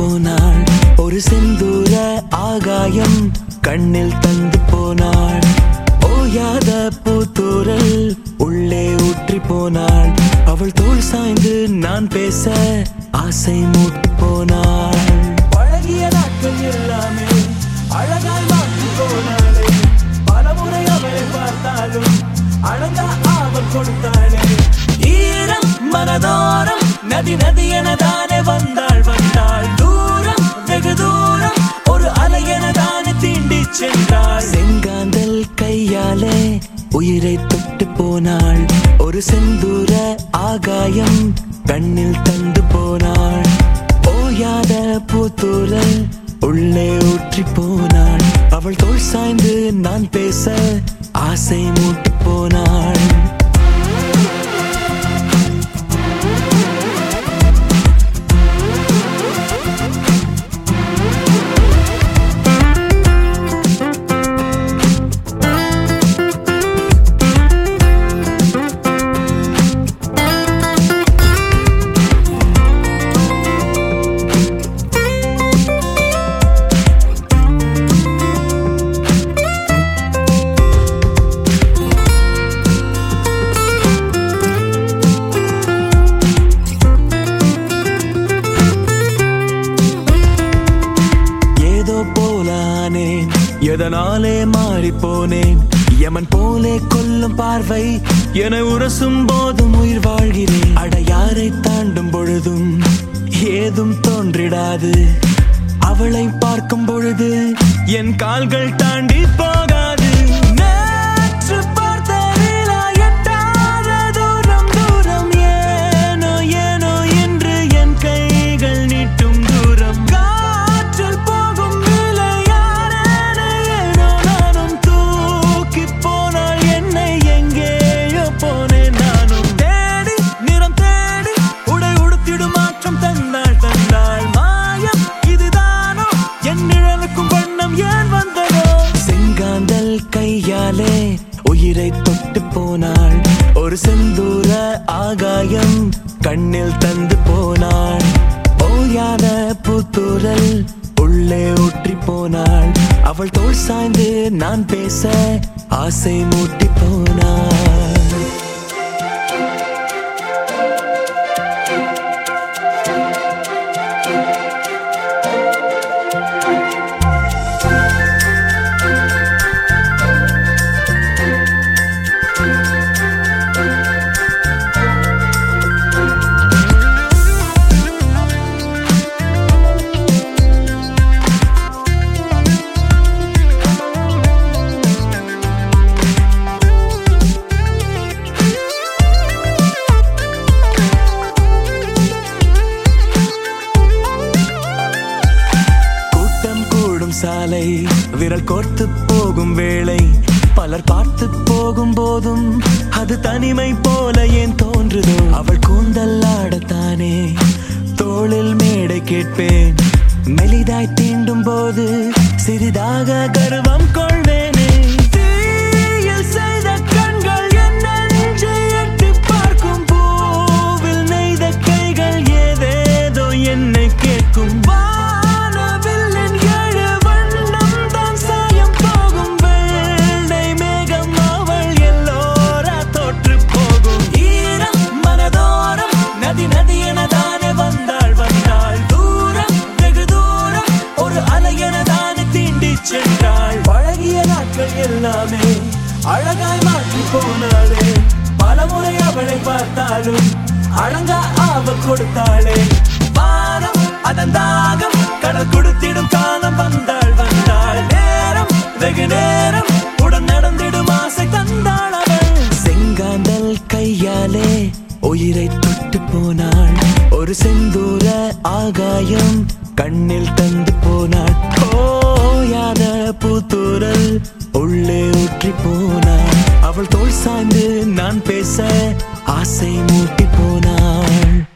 போனாள். ஒரு செந்தூர ஆகாயம் கண்ணில் தந்து போனாள். ஓயாத பூத்தூரல் உள்ளே ஊற்றி போனாள். அவள் தோள் சாய்ந்து நான் பேச ஆசை மூட்டு போனாள். பழகிய நாட்கள் எல்லாமே அழகாய் மாற்றி போனாளே. பலமுறை அவளை பார்த்தாலும் அழகா அவள் கொடுத்தாளே. ஈரம் மனதோரம் நதி நதி எனதானே வந்தாள் வந்தாள். தூரம் வெகு தூரம் ஒரு அலை எனதானே தீண்டி சென்றாள். செங்காந்தல் கையாலே உயிரை தொட்டு போனாள். ஒரு செந்தூர ஆகாயம் கண்ணில் தந்து போனாள். ஓயாத பூத்தூரல் உள்ளே ஊற்றி போனாள். அவள் தோள் சாய்ந்து நான் பேச ஆசை மூட்டு போனாள். எதனாலே மாறி போனேன். யமன் போலே கொல்லும் பார்வை என உரசும் போதும் உயிர் வாழ்கிறேன். அடையாரை தாண்டும் பொழுதும் ஏதும் தோன்றிடாது. அவளை பார்க்கும் பொழுது என் கால்கள் தாண்டி போகாது. நேற்று பார்த்த நிலா எட்டாத தூரம் தூரம். ஏனோ ஏனோ என்று என் கைகள் நீட்டும் தூரம். காற்றில் போகும் கையாலே உயிரை தொட்டு போனாள். ஒரு செந்தூர ஆகாயம் கண்ணில் தந்து போனாள். ஓயாத பூத்தூரல் உள்ளே ஊற்றி போனாள். அவள் தோள் சாய்ந்து நான் பேச ஆசை மூட்டி போனாள். சாலை விரல் கோர்த்து போகும் வேளை பலர் பார்த்து போகும் போதும் அது தனிமை போல ஏன் தோன்றுதோ. அவள் கூந்தல் ஆடத்தானே தோளில் மேடை கேட்பேன். மெலிதாய் தீண்டும் போது சிறிதாக கர்வம் கொள்வேனே. தீயில் செய்த கண்கள் என் நெஞ்சை எட்டி பார்க்கும். பூவில் நெய்த கைகள் ஏதேதோ என்னை கேட்கும். பழகிய நாட்கள் எல்லாமே அழகாய் மாற்றி போனாளே. பலமுறை அவளை பார்த்தாலும் அழகா அவள் கொடுத்தாளே. வானம் அதன் தாகம் கடல் கொடுத்திடும் காலம் வந்தாள் வந்தாள். நேரம் வெகு நேரம் உடன் நடந்திடும் ஆசை தந்தாள் அவள். செங்காந்தல் கையாலே உயிரை தொட்டு போனாள். ஒரு செந்தூர ஆகாயம் கண்ணில் தந்து போனாள். ஓயாத பூத்தூரல் உள்ளே ஊற்றி போனாள். அவள் தோள் சாய்ந்து நான் பேச ஆசை மூட்டி போனாள்.